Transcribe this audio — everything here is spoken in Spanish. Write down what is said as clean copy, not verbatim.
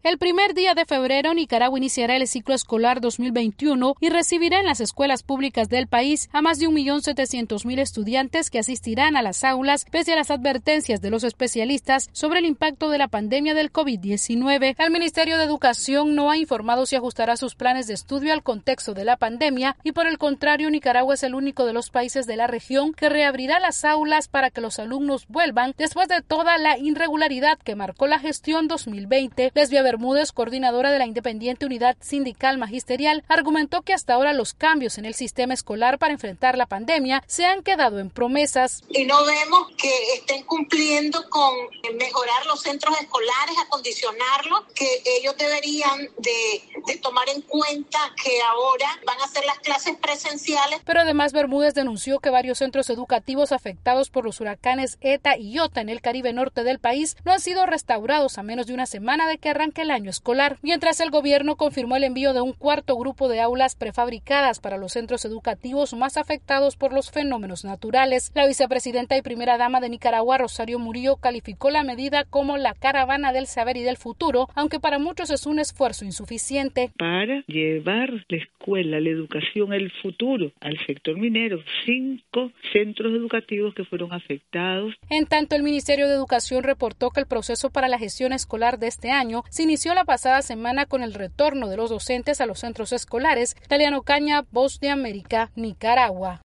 El primer día de febrero, Nicaragua iniciará el ciclo escolar 2021 y recibirá en las escuelas públicas del país a más de 1.700.000 estudiantes que asistirán a las aulas pese a las advertencias de los especialistas sobre el impacto de la pandemia del COVID-19. El Ministerio de Educación no ha informado si ajustará sus planes de estudio al contexto de la pandemia y, por el contrario, Nicaragua es el único de los países de la región que reabrirá las aulas para que los alumnos vuelvan después de toda la irregularidad que marcó la gestión 2020. Lesbia Bermúdez, coordinadora de la Independiente Unidad Sindical Magisterial, argumentó que hasta ahora los cambios en el sistema escolar para enfrentar la pandemia se han quedado en promesas. Y no vemos que estén cumpliendo con mejorar los centros escolares, acondicionarlos, que ellos deberían de tomar en cuenta que ahora van a hacer las clases presenciales. Pero además Bermúdez denunció que varios centros educativos afectados por los huracanes ETA y IOTA en el Caribe norte del país no han sido restaurados a menos de una semana de que arranque el año escolar, mientras el gobierno confirmó el envío de un cuarto grupo de aulas prefabricadas para los centros educativos más afectados por los fenómenos naturales. La vicepresidenta y primera dama de Nicaragua, Rosario Murillo, calificó la medida como la caravana del saber y del futuro, aunque para muchos es un esfuerzo insuficiente. Para llevar la escuela, la educación, el futuro al sector minero, 5 centros educativos que fueron afectados. En tanto, el Ministerio de Educación reportó que el proceso para la gestión escolar de este año se inició la pasada semana con el retorno de los docentes a los centros escolares. Taliano Caña, Voz de América, Nicaragua.